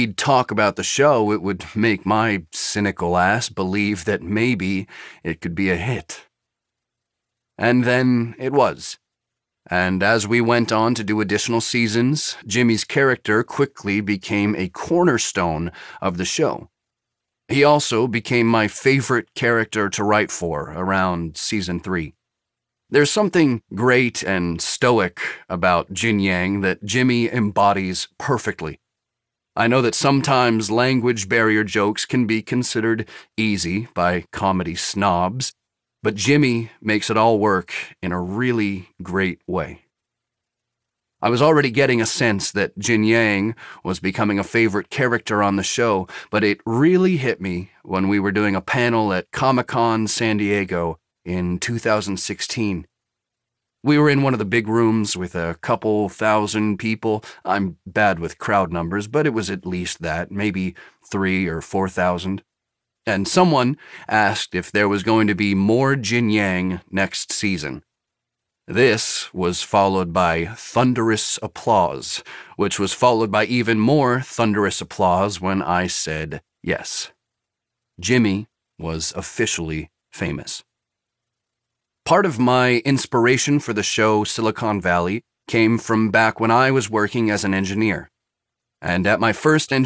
he'd talk about the show, it would make my cynical ass believe that maybe it could be a hit. And then it was. And as we went on to do additional seasons, Jimmy's character quickly became a cornerstone of the show. He also became my favorite character to write for around season 3. There's something great and stoic about Jin Yang that Jimmy embodies perfectly. I know that sometimes language barrier jokes can be considered easy by comedy snobs, but Jimmy makes it all work in a really great way. I was already getting a sense that Jin Yang was becoming a favorite character on the show, but it really hit me when we were doing a panel at Comic-Con San Diego in 2016. We were in one of the big rooms with a couple thousand people. I'm bad with crowd numbers, but it was at least that, maybe 3,000 or 4,000. And someone asked if there was going to be more Jin Yang next season. This was followed by thunderous applause, which was followed by even more thunderous applause when I said yes. Jimmy was officially famous. Part of my inspiration for the show Silicon Valley came from back when I was working as an engineer. And at my first